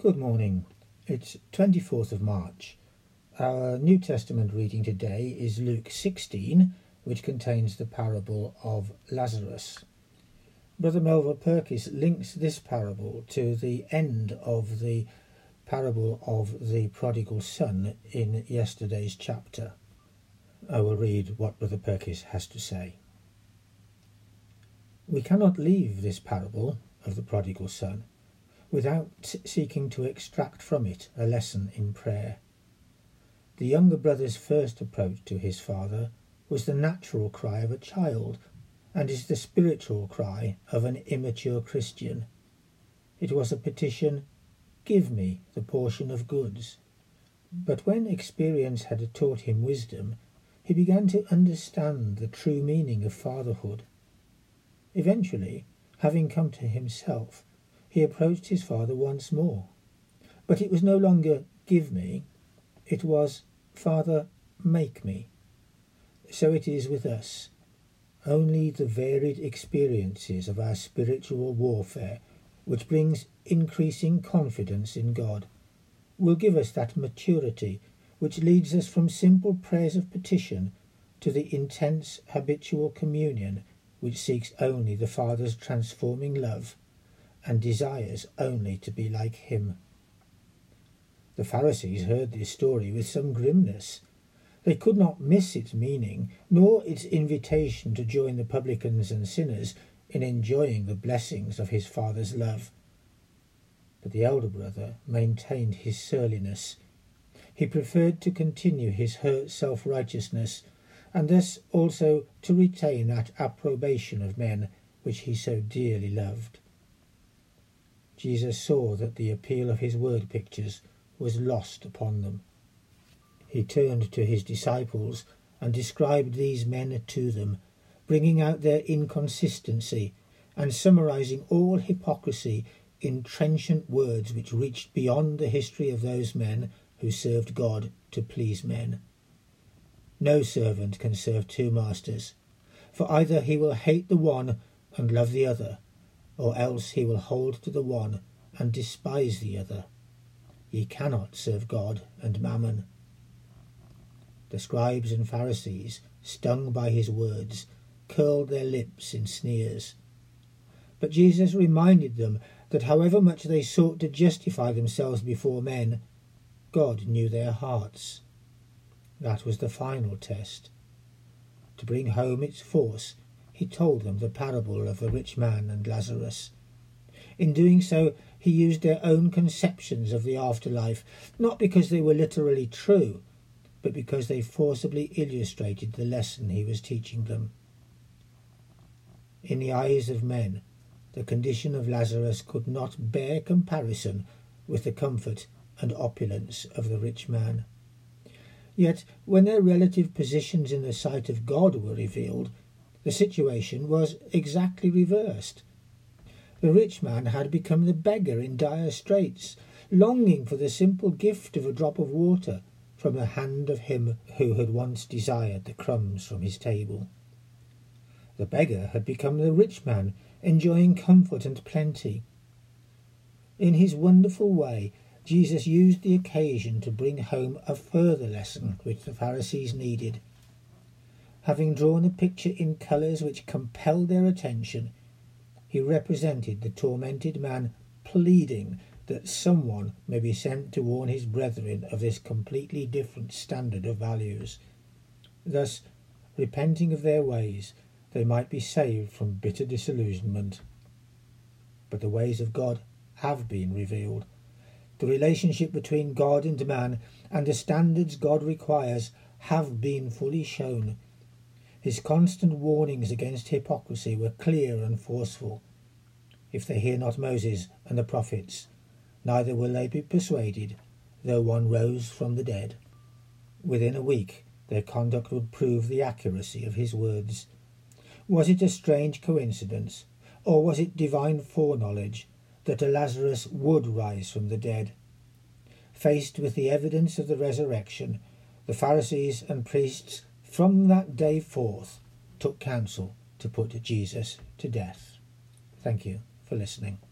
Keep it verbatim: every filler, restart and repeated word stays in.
Good morning. It's twenty-fourth of March. Our New Testament reading today is Luke sixteen, which contains the parable of Lazarus. Brother Melva Purkis links this parable to the end of the parable of the prodigal son in yesterday's chapter. I will read what Brother Purkis has to say. We cannot leave this parable of the prodigal son without seeking to extract from it a lesson in prayer. The younger brother's first approach to his father was the natural cry of a child, and is the spiritual cry of an immature Christian. It was a petition, "Give me the portion of goods." But when experience had taught him wisdom, he began to understand the true meaning of fatherhood. Eventually, having come to himself, he approached his father once more. But it was no longer "give me," it was "Father, make me." So it is with us. Only the varied experiences of our spiritual warfare, which brings increasing confidence in God, will give us that maturity which leads us from simple prayers of petition to the intense habitual communion which seeks only the Father's transforming love and desires only to be like him. The Pharisees heard this story with some grimness. They could not miss its meaning, nor its invitation to join the publicans and sinners in enjoying the blessings of his Father's love. But the elder brother maintained his surliness. He preferred to continue his hurt self-righteousness, and thus also to retain that approbation of men which he so dearly loved. Jesus saw that the appeal of his word pictures was lost upon them. He turned to his disciples and described these men to them, bringing out their inconsistency and summarizing all hypocrisy in trenchant words which reached beyond the history of those men who served God to please men. No servant can serve two masters, for either he will hate the one and love the other, or else he will hold to the one and despise the other. Ye cannot serve God and mammon. The scribes and Pharisees, stung by his words, curled their lips in sneers. But Jesus reminded them that however much they sought to justify themselves before men, God knew their hearts. That was the final test. To bring home its force, he told them the parable of the rich man and Lazarus. In doing so, he used their own conceptions of the afterlife, not because they were literally true, but because they forcibly illustrated the lesson he was teaching them. In the eyes of men, the condition of Lazarus could not bear comparison with the comfort and opulence of the rich man. Yet, when their relative positions in the sight of God were revealed, the situation was exactly reversed. The rich man had become the beggar in dire straits, longing for the simple gift of a drop of water from the hand of him who had once desired the crumbs from his table. The beggar had become the rich man, enjoying comfort and plenty. In his wonderful way, Jesus used the occasion to bring home a further lesson which the Pharisees needed. Having drawn a picture in colours which compelled their attention, he represented the tormented man pleading that someone may be sent to warn his brethren of this completely different standard of values. Thus, repenting of their ways, they might be saved from bitter disillusionment. But the ways of God have been revealed. The relationship between God and man and the standards God requires have been fully shown. His constant warnings against hypocrisy were clear and forceful. If they hear not Moses and the prophets, neither will they be persuaded, though one rose from the dead. Within a week their conduct would prove the accuracy of his words. Was it a strange coincidence, or was it divine foreknowledge, that a Lazarus would rise from the dead? Faced with the evidence of the resurrection, the Pharisees and priests from that day forth took counsel to put Jesus to death. Thank you for listening.